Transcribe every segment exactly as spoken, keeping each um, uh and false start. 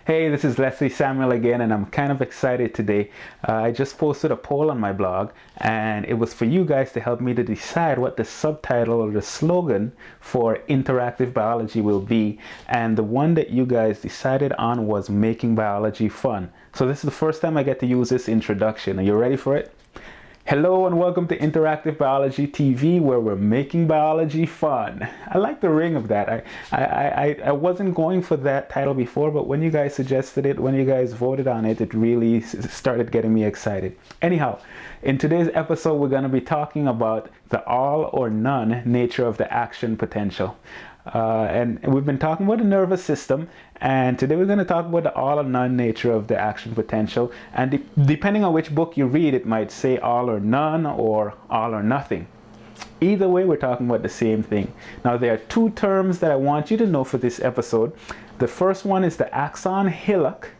Hey, this is Leslie Samuel again, and I'm kind of excited today. Uh, I just posted a poll on my blog, and it was for you guys to help me to decide what the subtitle or the slogan for Interactive Biology will be. And the one that you guys decided on was Making Biology Fun. So this is the first time I get to use this introduction. Are you ready for it? Hello and welcome to Interactive Biology T V, where we're making biology fun. I like the ring of that. I, I, I, I wasn't going for that title before, but when you guys suggested it, when you guys voted on it, it really started getting me excited. Anyhow, in today's episode, we're going to be talking about the all or none nature of the action potential. Uh, and we've been talking about the nervous system, and today we're going to talk about the all or none nature of the action potential. And de depending on which book you read, it might say all or none or all or nothing. Either way, we're talking about the same thing. Now, there are two terms that I want you to know for this episode. The first one is the axon hillock,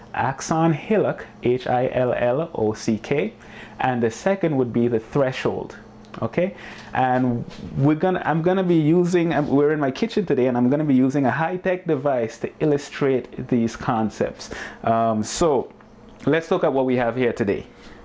axon hillock, H I L L O C K, and the second would be the threshold. Okay, and we're gonna I'm gonna be using we're in my kitchen today, and I'm gonna be using a high-tech device to illustrate these concepts. Um, so let's look at what we have here today.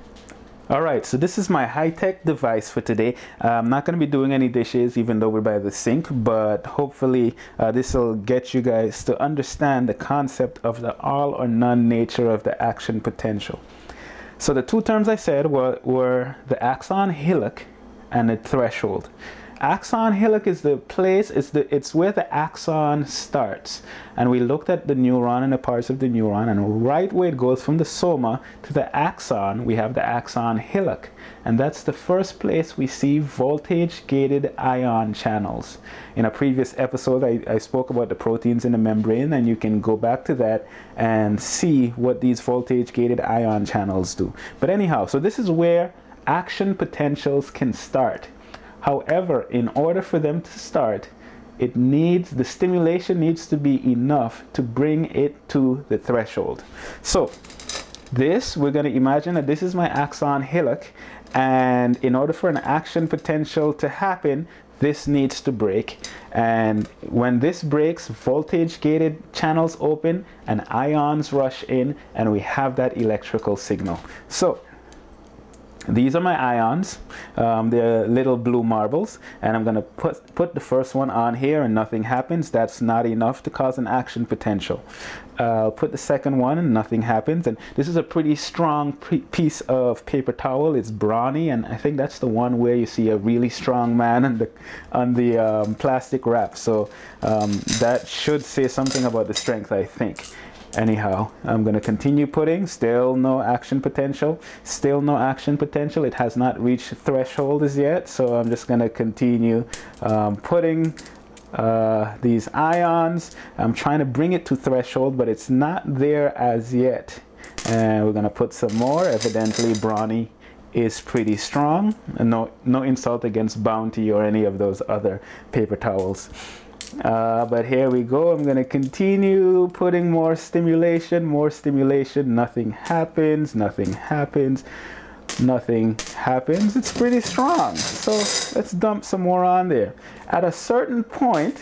All right, so this is my high-tech device for today. uh, I'm not going to be doing any dishes, even though we're by the sink, but hopefully uh, this will get you guys to understand the concept of the all or none nature of the action potential. So the two terms I said were, were the axon hillock and the threshold. Axon hillock is the place, it's, the, it's where the axon starts. And we looked at the neuron and the parts of the neuron, and right where it goes from the soma to the axon, we have the axon hillock. And that's the first place we see voltage-gated ion channels. In a previous episode, I, I spoke about the proteins in the membrane, and you can go back to that and see what these voltage-gated ion channels do. But anyhow, so this is where action potentials can start. However, in order for them to start, it needs, the stimulation needs to be enough to bring it to the threshold. So this, we're going to imagine that this is my axon hillock, and in order for an action potential to happen, this needs to break. And when this breaks, voltage gated channels open and ions rush in, and we have that electrical signal. So these are my ions. Um, they're little blue marbles, and I'm going to put, put the first one on here and nothing happens. That's not enough to cause an action potential. Uh, put the second one and nothing happens. And this is a pretty strong piece of paper towel. It's brawny, and I think that's the one where you see a really strong man on the, on the um, plastic wrap. So um, that should say something about the strength, I think. Anyhow, I'm going to continue putting. Still no action potential. Still no action potential. It has not reached threshold as yet. So I'm just going to continue um, putting uh, these ions. I'm trying to bring it to threshold, but it's not there as yet. And we're going to put some more. Evidently, brawny is pretty strong. And no, no insult against Bounty or any of those other paper towels. Uh, but here we go. I'm going to continue putting more stimulation, more stimulation. Nothing happens, nothing happens, nothing happens. It's pretty strong. So let's dump some more on there. At a certain point,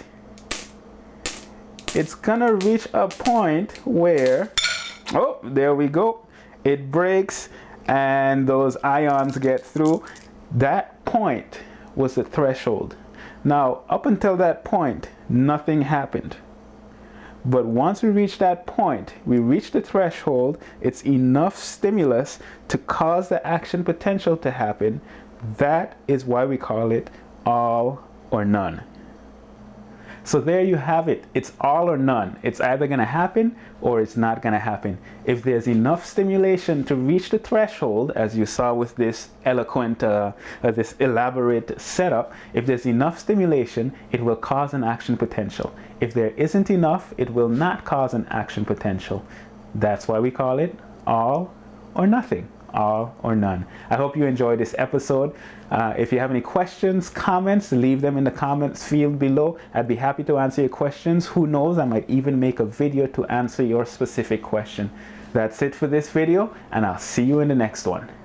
it's going to reach a point where, oh, there we go. It breaks and those ions get through. That point was the threshold. Now, up until that point, nothing happened. But once we reach that point, we reach the threshold, it's enough stimulus to cause the action potential to happen. That is why we call it all or none. So there you have it. It's all or none. It's either going to happen or it's not going to happen. If there's enough stimulation to reach the threshold, as you saw with this eloquent, uh, uh, this elaborate setup, if there's enough stimulation, it will cause an action potential. If there isn't enough, it will not cause an action potential. That's why we call it all or nothing. All or none. I hope you enjoyed this episode. Uh, if you have any questions, comments, leave them in the comments field below. I'd be happy to answer your questions. Who knows, I might even make a video to answer your specific question. That's it for this video, and I'll see you in the next one.